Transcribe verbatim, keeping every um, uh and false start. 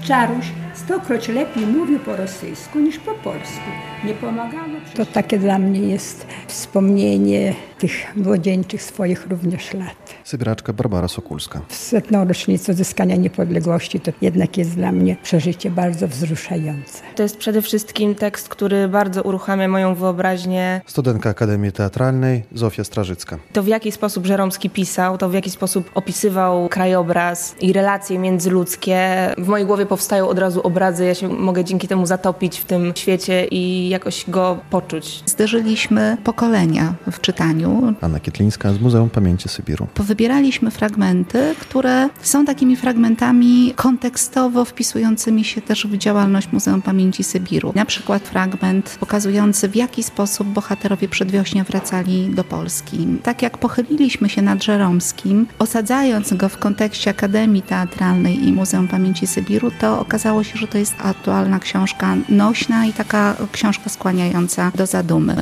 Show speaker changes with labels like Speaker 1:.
Speaker 1: Czaruś stokroć lepiej mówił po rosyjsku niż po polsku. Nie pomagało. To takie dla mnie jest wspomnienie tych młodzieńczych swoich również lat.
Speaker 2: Sybieraczka Barbara Sokulska.
Speaker 1: W setną rocznicę odzyskania niepodległości to jednak jest dla mnie przeżycie bardzo wzruszające.
Speaker 3: To jest przede wszystkim tekst, który bardzo uruchamia moją wyobraźnię.
Speaker 2: Studentka Akademii Teatralnej Zofia Strażycka.
Speaker 3: To w jaki sposób Żeromski pisał, to w jaki sposób opisywał krajobraz i relacje międzyludzkie. W mojej głowie powstają od razu obrazy, ja się mogę dzięki temu zatopić w tym świecie i jakoś go poczuć.
Speaker 4: Zderzyliśmy pokolenia w czytaniu.
Speaker 2: Anna Kietlińska z Muzeum Pamięci Sybiru.
Speaker 4: Wybieraliśmy fragmenty, które są takimi fragmentami kontekstowo wpisującymi się też w działalność Muzeum Pamięci Sybiru. Na przykład fragment pokazujący, w jaki sposób bohaterowie Przedwiośnia wracali do Polski. Tak jak pochyliliśmy się nad Żeromskim, osadzając go w kontekście Akademii Teatralnej i Muzeum Pamięci Sybiru, to okazało się, że to jest aktualna książka nośna i taka książka skłaniająca do zadumy.